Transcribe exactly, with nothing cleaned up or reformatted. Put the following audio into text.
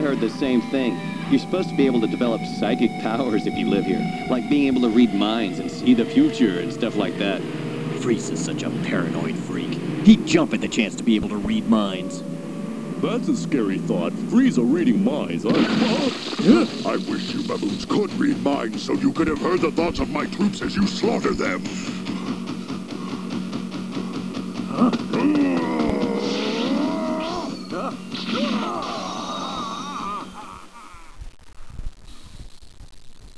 heard the same thing. You're supposed to be able to develop psychic powers if you live here. Like being able to read minds and see the future and stuff like that. Frieza's such a paranoid freak. He'd jump at the chance to be able to read minds. That's a scary thought. Frieza reading minds. I, I wish you baboons could read minds so you could have heard the thoughts of my troops as you slaughter them.